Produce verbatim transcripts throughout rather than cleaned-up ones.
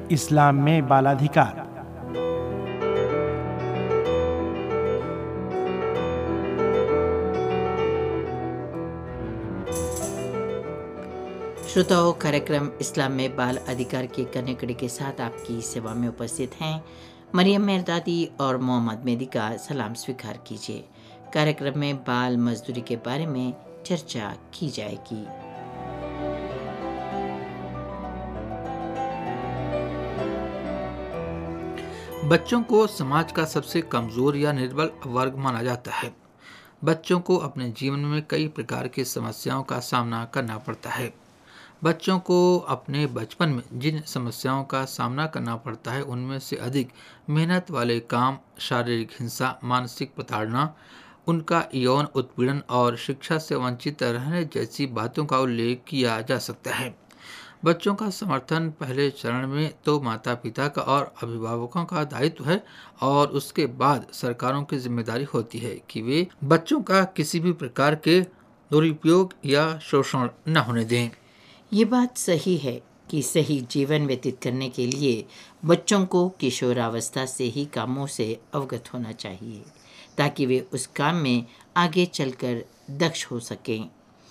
इस्लाम में बालाधिकार। श्रोताओं, कार्यक्रम इस्लाम में बाल अधिकार की कने कड़ी के साथ आपकी सेवा में उपस्थित हैं मरियम मेहरदादी और मोहम्मद मेहदी का सलाम स्वीकार कीजिए। कार्यक्रम में बाल मजदूरी के बारे में चर्चा की जाएगी। बच्चों को समाज का सबसे कमजोर या निर्बल वर्ग माना जाता है। बच्चों को अपने जीवन में कई प्रकार की समस्याओं का सामना करना पड़ता है। बच्चों को अपने बचपन में जिन समस्याओं का सामना करना पड़ता है उनमें से अधिक मेहनत वाले काम, शारीरिक हिंसा, मानसिक प्रताड़ना, उनका यौन उत्पीड़न और शिक्षा से वंचित रहने जैसी बातों का उल्लेख किया जा सकता है। बच्चों का समर्थन पहले चरण में तो माता पिता का और अभिभावकों का दायित्व है और उसके बाद सरकारों की जिम्मेदारी होती है कि वे बच्चों का किसी भी प्रकार के दुरुपयोग या शोषण न होने दें। ये बात सही है कि सही जीवन व्यतीत करने के लिए बच्चों को किशोरावस्था से ही कामों से अवगत होना चाहिए ताकि वे उस काम में आगे चलकर दक्ष हो सकें।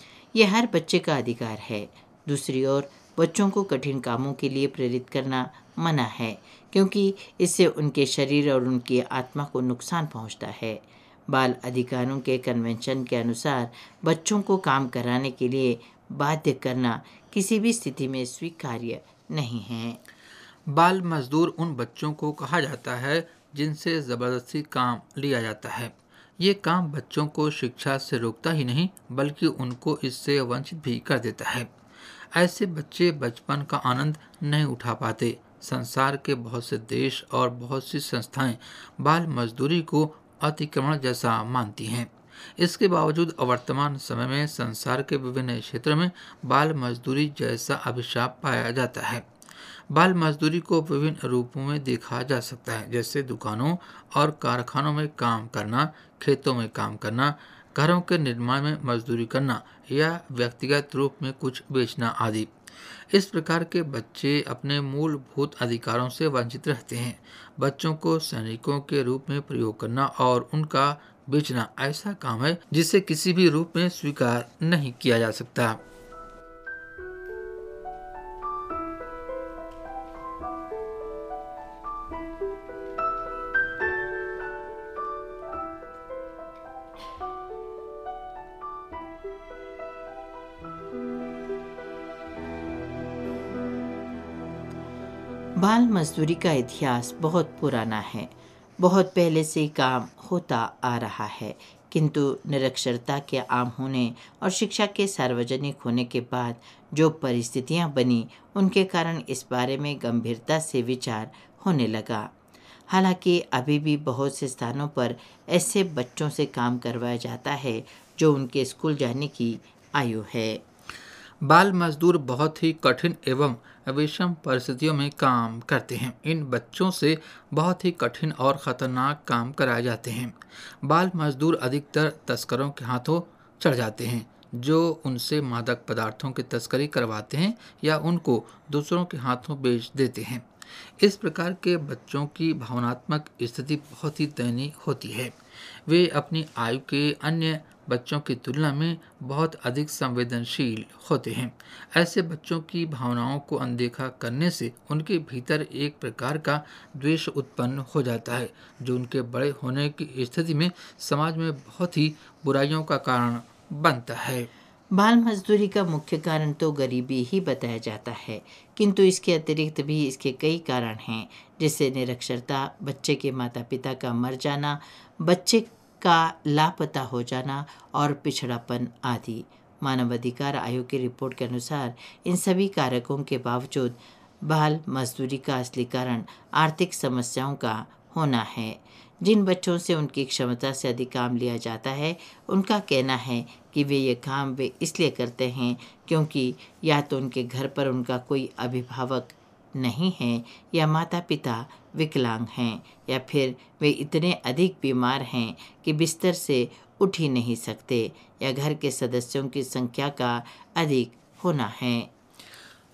यह हर बच्चे का अधिकार है। दूसरी ओर बच्चों को कठिन कामों के लिए प्रेरित करना मना है क्योंकि इससे उनके शरीर और उनकी आत्मा को नुकसान पहुंचता है। बाल अधिकारों के कन्वेंशन के अनुसार बच्चों को काम कराने के लिए बाध्य करना किसी भी स्थिति में स्वीकार्य नहीं है। बाल मजदूर उन बच्चों को कहा जाता है जिनसे ज़बरदस्ती काम लिया जाता है। ये काम बच्चों को शिक्षा से रोकता ही नहीं बल्कि उनको इससे वंचित भी कर देता है। ऐसे बच्चे बचपन का आनंद नहीं उठा पाते। संसार के बहुत से देश और बहुत सी संस्थाएं बाल मजदूरी को अतिक्रमण जैसा मानती हैं। इसके बावजूद वर्तमान समय में संसार के विभिन्न क्षेत्रों में बाल मजदूरी जैसा अभिशाप पाया जाता है। बाल मजदूरी को विभिन्न रूपों में देखा जा सकता है, जैसे दुकानों और कारखानों में काम करना, खेतों में काम करना, घरों के निर्माण में मजदूरी करना या व्यक्तिगत रूप में कुछ बेचना आदि। इस प्रकार के बच्चे अपने मूलभूत अधिकारों से वंचित रहते हैं। बच्चों को सैनिकों के रूप में प्रयोग करना और उनका बेचना ऐसा काम है जिसे किसी भी रूप में स्वीकार नहीं किया जा सकता। बाल मजदूरी का इतिहास बहुत पुराना है। बहुत पहले से काम होता आ रहा है, किंतु निरक्षरता के आम होने और शिक्षा के सार्वजनिक होने के बाद जो परिस्थितियां बनी उनके कारण इस बारे में गंभीरता से विचार होने लगा। हालांकि अभी भी बहुत से स्थानों पर ऐसे बच्चों से काम करवाया जाता है जो उनके स्कूल जाने की आयु है। बाल मजदूर बहुत ही कठिन एवं विषम परिस्थितियों में काम करते हैं। इन बच्चों से बहुत ही कठिन और ख़तरनाक काम कराए जाते हैं। बाल मजदूर अधिकतर तस्करों के हाथों चढ़ जाते हैं जो उनसे मादक पदार्थों की तस्करी करवाते हैं या उनको दूसरों के हाथों बेच देते हैं। इस प्रकार के बच्चों की भावनात्मक स्थिति बहुत ही दयनीय होती है। वे अपनी आयु के अन्य बच्चों की तुलना में बहुत अधिक संवेदनशील होते हैं। ऐसे बच्चों की भावनाओं को अनदेखा करने से उनके भीतर एक प्रकार का द्वेष उत्पन्न हो जाता है जो उनके बड़े होने की स्थिति में समाज में बहुत ही बुराइयों का कारण बनता है। बाल मजदूरी का मुख्य कारण तो गरीबी ही बताया जाता है, किंतु इसके अतिरिक्त भी इसके कई कारण हैं, जैसे निरक्षरता, बच्चे के माता पिता का मर जाना, बच्चे का लापता हो जाना और पिछड़ापन आदि। मानवाधिकार आयोग की रिपोर्ट के अनुसार इन सभी कारकों के बावजूद बाल मजदूरी का असली कारण आर्थिक समस्याओं का होना है। जिन बच्चों से उनकी क्षमता से अधिक काम लिया जाता है उनका कहना है कि वे ये काम वे इसलिए करते हैं क्योंकि या तो उनके घर पर उनका कोई अभिभावक नहीं है या माता पिता विकलांग हैं या फिर वे इतने अधिक बीमार हैं कि बिस्तर से उठ ही नहीं सकते या घर के सदस्यों की संख्या का अधिक होना है।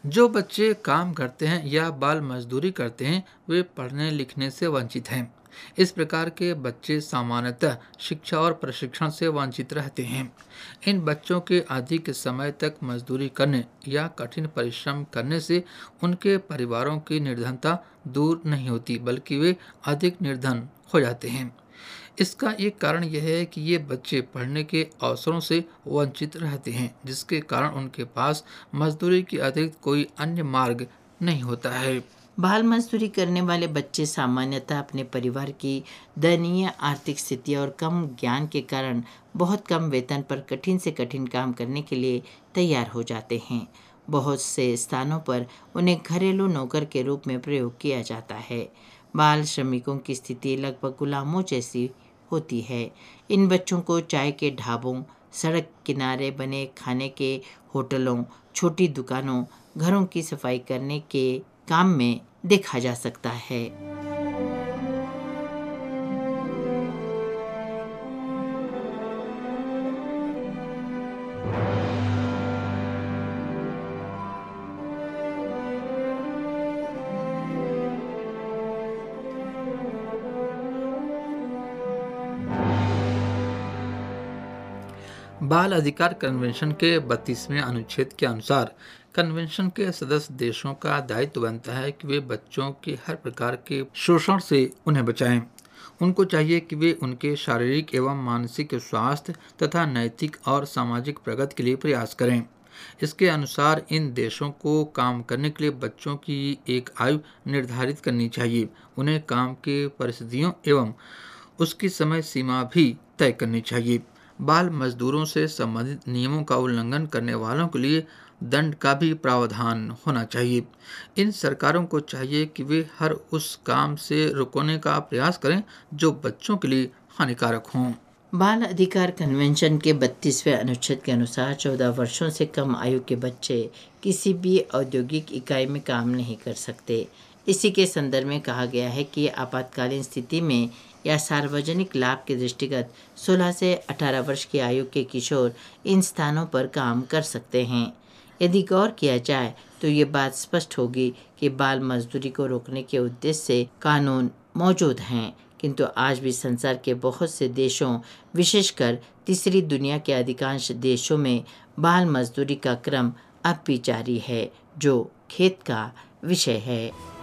जो बच्चे काम करते हैं या बाल मजदूरी करते हैं वे पढ़ने लिखने से वंचित हैं। इस प्रकार के बच्चे सामान्यतः शिक्षा और प्रशिक्षण से वंचित रहते हैं। इन बच्चों के अधिक समय तक मजदूरी करने या कठिन परिश्रम करने से उनके परिवारों की निर्धनता दूर नहीं होती, बल्कि वे अधिक निर्धन हो जाते हैं। इसका एक कारण यह है कि ये बच्चे पढ़ने के अवसरों से वंचित रहते हैं, जिसके कारण उनके पास मजदूरी के अतिरिक्त कोई अन्य मार्ग नहीं होता है। बाल मजदूरी करने वाले बच्चे सामान्यतः अपने परिवार की दयनीय आर्थिक स्थिति और कम ज्ञान के कारण बहुत कम वेतन पर कठिन से कठिन काम करने के लिए तैयार हो जाते हैं। बहुत से स्थानों पर उन्हें घरेलू नौकर के रूप में प्रयोग किया जाता है। बाल श्रमिकों की स्थिति लगभग गुलामों जैसी होती है। इन बच्चों को चाय के ढाबों, सड़क किनारे बने खाने के होटलों, छोटी दुकानों, घरों की सफाई करने के काम में देखा जा सकता है। बाल अधिकार कन्वेंशन के बत्तीसवें अनुच्छेद के अनुसार कन्वेंशन के सदस्य देशों का दायित्व बनता है कि वे बच्चों के हर प्रकार के शोषण से उन्हें बचाएं। उनको चाहिए कि वे उनके शारीरिक एवं मानसिक स्वास्थ्य तथा नैतिक और सामाजिक प्रगति के लिए प्रयास करें। इसके अनुसार इन देशों को काम करने के लिए बच्चों की एक आयु निर्धारित करनी चाहिए। उन्हें काम के परिस्थितियों एवं उसकी समय सीमा भी तय करनी चाहिए। बाल मजदूरों से संबंधित नियमों का उल्लंघन करने वालों के लिए दंड का भी प्रावधान होना चाहिए। इन सरकारों को चाहिए कि वे हर उस काम से रुकने का प्रयास करें जो बच्चों के लिए हानिकारक हों। बाल अधिकार कन्वेंशन के बत्तीसवें अनुच्छेद के अनुसार चौदह वर्षों से कम आयु के बच्चे किसी भी औद्योगिक इकाई में काम नहीं कर सकते। इसी के संदर्भ में कहा गया है कि आपातकालीन स्थिति में या सार्वजनिक लाभ के दृष्टिगत सोलह से अठारह वर्ष की आयु के किशोर इन स्थानों पर काम कर सकते हैं। यदि गौर किया जाए तो ये बात स्पष्ट होगी कि बाल मजदूरी को रोकने के उद्देश्य से कानून मौजूद हैं, किंतु आज भी संसार के बहुत से देशों, विशेषकर तीसरी दुनिया के अधिकांश देशों में बाल मजदूरी का क्रम अब भी जारी है, जो खेद का विषय है।